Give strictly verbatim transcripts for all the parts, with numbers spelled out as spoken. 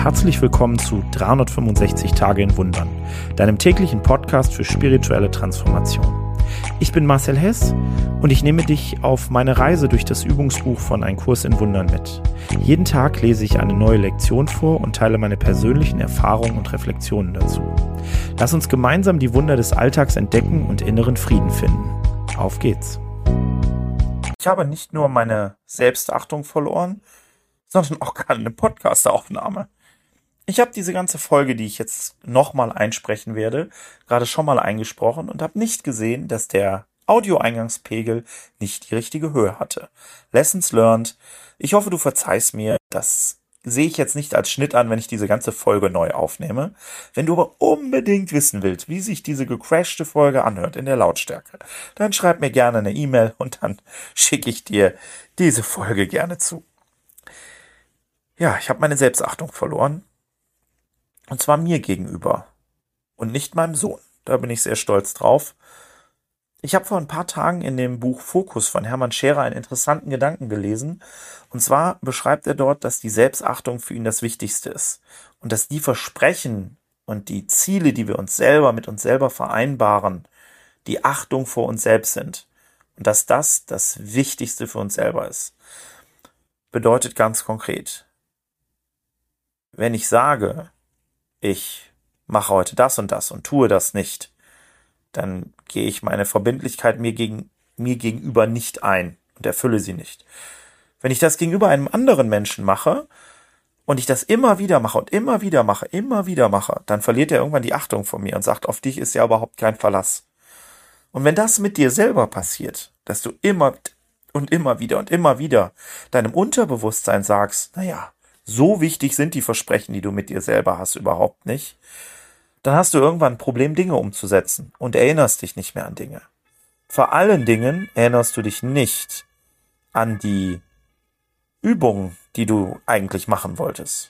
herzlich willkommen zu dreihundertfünfundsechzig Tage in Wundern, deinem täglichen Podcast für spirituelle Transformation. Ich bin Marcel Hess und ich nehme dich auf meine Reise durch das Übungsbuch von Ein Kurs in Wundern mit. Jeden Tag lese ich eine neue Lektion vor und teile meine persönlichen Erfahrungen und Reflexionen dazu. Lass uns gemeinsam die Wunder des Alltags entdecken und inneren Frieden finden. Auf geht's! Ich habe nicht nur meine Selbstachtung verloren, sondern auch gerade eine Podcast-Aufnahme. Ich habe diese ganze Folge, die ich jetzt nochmal einsprechen werde, gerade schon mal eingesprochen und habe nicht gesehen, dass der Audioeingangspegel nicht die richtige Höhe hatte. Lessons learned. Ich hoffe, du verzeihst mir. Das sehe ich jetzt nicht als Schnitt an, wenn ich diese ganze Folge neu aufnehme. Wenn du aber unbedingt wissen willst, wie sich diese gecrashte Folge anhört in der Lautstärke, dann schreib mir gerne eine E-Mail und dann schicke ich dir diese Folge gerne zu. Ja, ich habe meine Selbstachtung verloren. Und zwar mir gegenüber. Und nicht meinem Sohn. Da bin ich sehr stolz drauf. Ich habe vor ein paar Tagen in dem Buch Fokus von Hermann Scherer einen interessanten Gedanken gelesen. Und zwar beschreibt er dort, dass die Selbstachtung für ihn das Wichtigste ist. Und dass die Versprechen und die Ziele, die wir uns selber mit uns selber vereinbaren, die Achtung vor uns selbst sind. Und dass das das Wichtigste für uns selber ist. Bedeutet ganz konkret, wenn ich sage, ich mache heute das und das und tue das nicht, dann gehe ich meine Verbindlichkeit mir, gegen, mir gegenüber nicht ein und erfülle sie nicht. Wenn ich das gegenüber einem anderen Menschen mache und ich das immer wieder mache und immer wieder mache, immer wieder mache, dann verliert er irgendwann die Achtung vor mir und sagt, auf dich ist ja überhaupt kein Verlass. Und wenn das mit dir selber passiert, dass du immer und immer wieder und immer wieder deinem Unterbewusstsein sagst, naja, so wichtig sind die Versprechen, die du mit dir selber hast, überhaupt nicht, dann hast du irgendwann ein Problem, Dinge umzusetzen und erinnerst dich nicht mehr an Dinge. Vor allen Dingen erinnerst du dich nicht an die Übungen, die du eigentlich machen wolltest.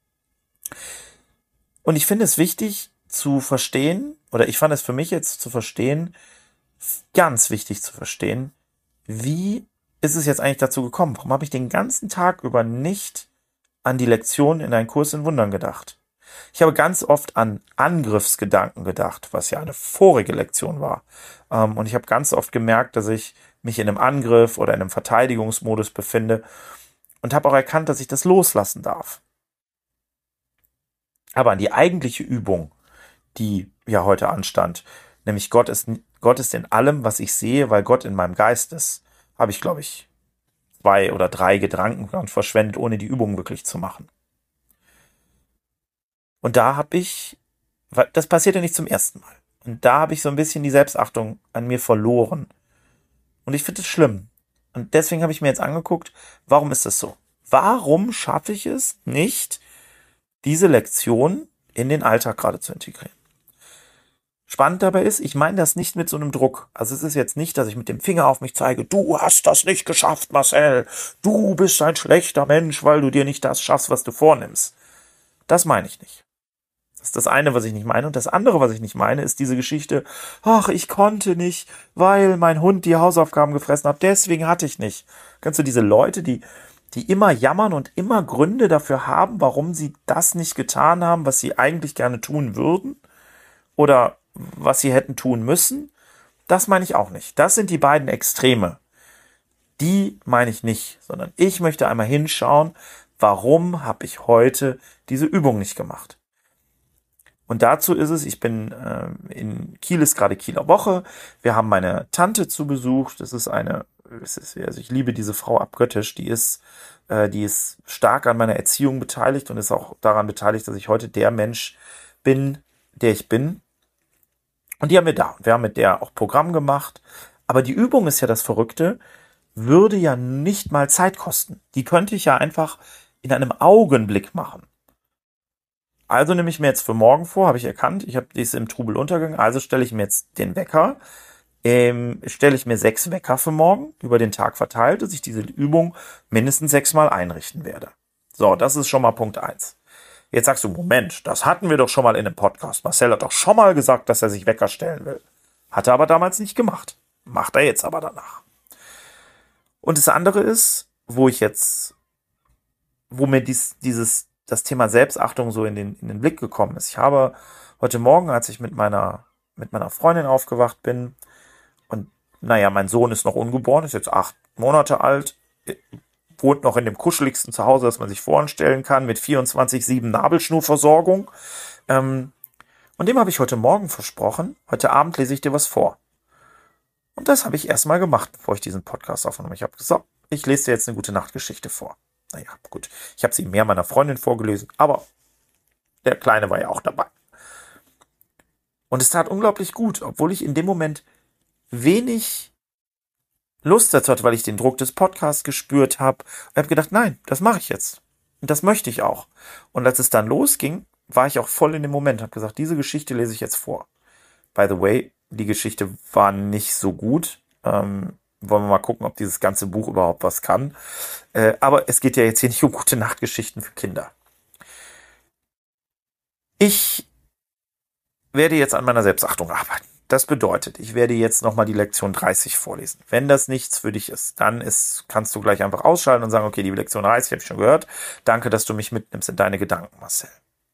Und ich finde es wichtig zu verstehen, oder ich fand es für mich jetzt zu verstehen, ganz wichtig zu verstehen, wie ist es jetzt eigentlich dazu gekommen? Warum habe ich den ganzen Tag über nicht an die Lektion in Ein Kurs in Wundern gedacht? Ich habe ganz oft an Angriffsgedanken gedacht, was ja eine vorige Lektion war. Und ich habe ganz oft gemerkt, dass ich mich in einem Angriff oder in einem Verteidigungsmodus befinde und habe auch erkannt, dass ich das loslassen darf. Aber an die eigentliche Übung, die ja heute anstand, nämlich Gott ist, Gott ist in allem, was ich sehe, weil Gott in meinem Geist ist, habe ich, glaube ich, zwei oder drei Gedanken verschwendet, ohne die Übung wirklich zu machen. Und da habe ich, das passiert ja nicht zum ersten Mal. Und da habe ich so ein bisschen die Selbstachtung an mir verloren. Und ich finde es schlimm. Und deswegen habe ich mir jetzt angeguckt, warum ist das so? Warum schaffe ich es nicht, diese Lektion in den Alltag gerade zu integrieren? Spannend dabei ist, ich meine das nicht mit so einem Druck. Also es ist jetzt nicht, dass ich mit dem Finger auf mich zeige, du hast das nicht geschafft, Marcel. Du bist ein schlechter Mensch, weil du dir nicht das schaffst, was du vornimmst. Das meine ich nicht. Das ist das eine, was ich nicht meine. Und das andere, was ich nicht meine, ist diese Geschichte, ach, ich konnte nicht, weil mein Hund die Hausaufgaben gefressen hat, deswegen hatte ich nicht. Kennst du diese Leute, die, die immer jammern und immer Gründe dafür haben, warum sie das nicht getan haben, was sie eigentlich gerne tun würden? Oder was sie hätten tun müssen? Das meine ich auch nicht. Das sind die beiden Extreme. Die meine ich nicht, sondern ich möchte einmal hinschauen, warum habe ich heute diese Übung nicht gemacht? Und dazu ist es, ich bin äh, in Kiel, ist gerade Kieler Woche. Wir haben meine Tante zu Besuch. Das ist eine, das ist, also ich liebe diese Frau abgöttisch. Die ist, äh, die ist stark an meiner Erziehung beteiligt und ist auch daran beteiligt, dass ich heute der Mensch bin, der ich bin. Und die haben wir da. Wir haben mit der auch Programm gemacht. Aber die Übung ist ja das Verrückte, würde ja nicht mal Zeit kosten. Die könnte ich ja einfach in einem Augenblick machen. Also nehme ich mir jetzt für morgen vor, habe ich erkannt, ich habe dies im Trubel untergegangen, also stelle ich mir jetzt den Wecker, ähm, stelle ich mir sechs Wecker für morgen, über den Tag verteilt, dass ich diese Übung mindestens sechsmal einrichten werde. So, das ist schon mal Punkt eins. Jetzt sagst du, Moment, das hatten wir doch schon mal in einem Podcast. Marcel hat doch schon mal gesagt, dass er sich Wecker stellen will. Hat er aber damals nicht gemacht. Macht er jetzt aber danach. Und das andere ist, wo ich jetzt, wo mir dies, dieses das Thema Selbstachtung so in den, in den Blick gekommen ist. Ich habe heute Morgen, als ich mit meiner, mit meiner Freundin aufgewacht bin, und naja, mein Sohn ist noch ungeboren, ist jetzt acht Monate alt, wohnt noch in dem kuscheligsten Zuhause, das man sich vorstellen kann, mit vierundzwanzig sieben Nabelschnurversorgung. Ähm, und dem habe ich heute Morgen versprochen, heute Abend lese ich dir was vor. Und das habe ich erstmal gemacht, bevor ich diesen Podcast aufnehme. Ich habe gesagt, ich lese dir jetzt eine gute Nachtgeschichte vor. Naja, gut, ich habe sie mehr meiner Freundin vorgelesen, aber der Kleine war ja auch dabei. Und es tat unglaublich gut, obwohl ich in dem Moment wenig Lust dazu hatte, weil ich den Druck des Podcasts gespürt habe. Und habe gedacht, nein, das mache ich jetzt. Und das möchte ich auch. Und als es dann losging, war ich auch voll in dem Moment. Habe gesagt, diese Geschichte lese ich jetzt vor. By the way, die Geschichte war nicht so gut. Ähm, wollen wir mal gucken, ob dieses ganze Buch überhaupt was kann. Äh, aber es geht ja jetzt hier nicht um gute Nachtgeschichten für Kinder. Ich werde jetzt an meiner Selbstachtung arbeiten. Das bedeutet, ich werde jetzt nochmal die Lektion dreißig vorlesen. Wenn das nichts für dich ist, dann ist, kannst du gleich einfach ausschalten und sagen, okay, die Lektion dreißig habe ich schon gehört. Danke, dass du mich mitnimmst in deine Gedanken, Marcel.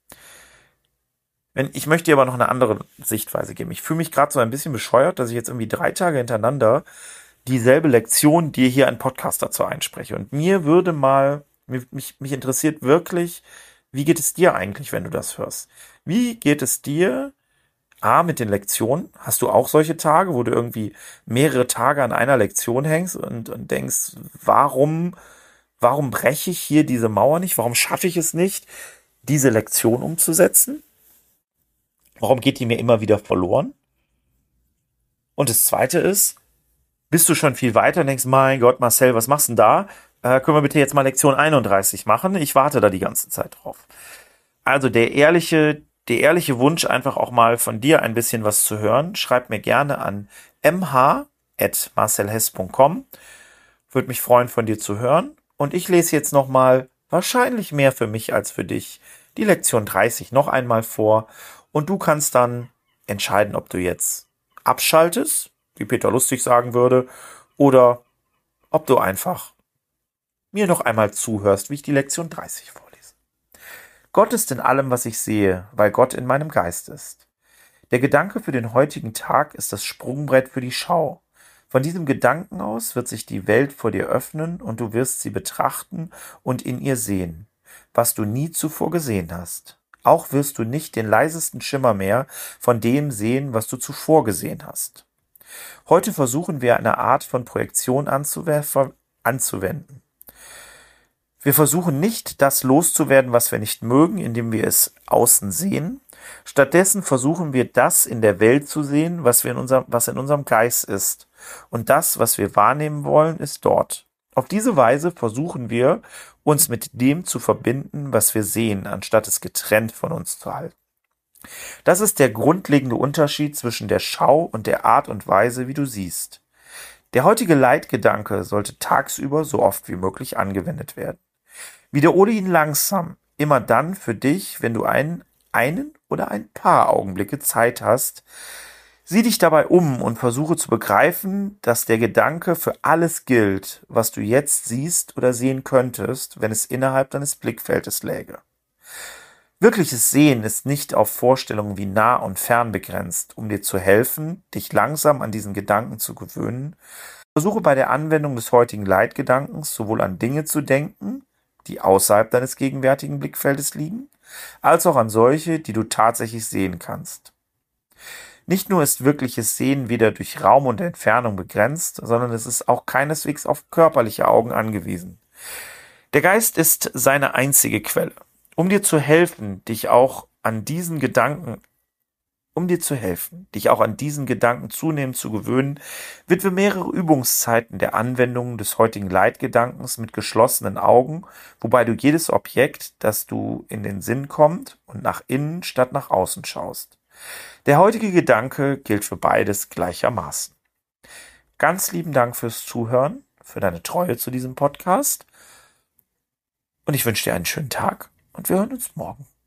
Wenn, ich möchte dir aber noch eine andere Sichtweise geben. Ich fühle mich gerade so ein bisschen bescheuert, dass ich jetzt irgendwie drei Tage hintereinander dieselbe Lektion dir hier ein Podcast dazu einspreche. Und mir würde mal, mich, mich interessiert wirklich, wie geht es dir eigentlich, wenn du das hörst? Wie geht es dir A, mit den Lektionen? Hast du auch solche Tage, wo du irgendwie mehrere Tage an einer Lektion hängst und, und denkst, warum, warum breche ich hier diese Mauer nicht? Warum schaffe ich es nicht, diese Lektion umzusetzen? Warum geht die mir immer wieder verloren? Und das Zweite ist, bist du schon viel weiter und denkst, mein Gott, Marcel, was machst du denn da? Äh, können wir bitte jetzt mal Lektion einunddreißig machen? Ich warte da die ganze Zeit drauf. Also der ehrliche Der ehrliche Wunsch, einfach auch mal von dir ein bisschen was zu hören, schreib mir gerne an m h at marcel hess punkt com. Würde mich freuen, von dir zu hören. Und ich lese jetzt nochmal, wahrscheinlich mehr für mich als für dich, die Lektion dreißig noch einmal vor. Und du kannst dann entscheiden, ob du jetzt abschaltest, wie Peter Lustig sagen würde, oder ob du einfach mir noch einmal zuhörst, wie ich die Lektion dreißig vorlese. Gott ist in allem, was ich sehe, weil Gott in meinem Geist ist. Der Gedanke für den heutigen Tag ist das Sprungbrett für die Schau. Von diesem Gedanken aus wird sich die Welt vor dir öffnen und du wirst sie betrachten und in ihr sehen, was du nie zuvor gesehen hast. Auch wirst du nicht den leisesten Schimmer mehr von dem sehen, was du zuvor gesehen hast. Heute versuchen wir eine Art von Projektion anzuwenden. Wir versuchen nicht, das loszuwerden, was wir nicht mögen, indem wir es außen sehen. Stattdessen versuchen wir, das in der Welt zu sehen, was wir in unserem, was in unserem Geist ist. Und das, was wir wahrnehmen wollen, ist dort. Auf diese Weise versuchen wir, uns mit dem zu verbinden, was wir sehen, anstatt es getrennt von uns zu halten. Das ist der grundlegende Unterschied zwischen der Schau und der Art und Weise, wie du siehst. Der heutige Leitgedanke sollte tagsüber so oft wie möglich angewendet werden. Wiederhole ihn langsam, immer dann für dich, wenn du einen, einen oder ein paar Augenblicke Zeit hast. Sieh dich dabei um und versuche zu begreifen, dass der Gedanke für alles gilt, was du jetzt siehst oder sehen könntest, wenn es innerhalb deines Blickfeldes läge. Wirkliches Sehen ist nicht auf Vorstellungen wie nah und fern begrenzt. Um dir zu helfen, dich langsam an diesen Gedanken zu gewöhnen, versuche bei der Anwendung des heutigen Leitgedankens sowohl an Dinge zu denken, die außerhalb deines gegenwärtigen Blickfeldes liegen, als auch an solche, die du tatsächlich sehen kannst. Nicht nur ist wirkliches Sehen weder durch Raum und Entfernung begrenzt, sondern es ist auch keineswegs auf körperliche Augen angewiesen. Der Geist ist seine einzige Quelle. Um dir zu helfen, dich auch an diesen Gedanken, um dir zu helfen, dich auch an diesen Gedanken zunehmend zu gewöhnen, widme mehrere Übungszeiten der Anwendung des heutigen Leitgedankens mit geschlossenen Augen, wobei du jedes Objekt, das du in den Sinn kommt, und nach innen statt nach außen schaust. Der heutige Gedanke gilt für beides gleichermaßen. Ganz lieben Dank fürs Zuhören, für deine Treue zu diesem Podcast und ich wünsche dir einen schönen Tag und wir hören uns morgen.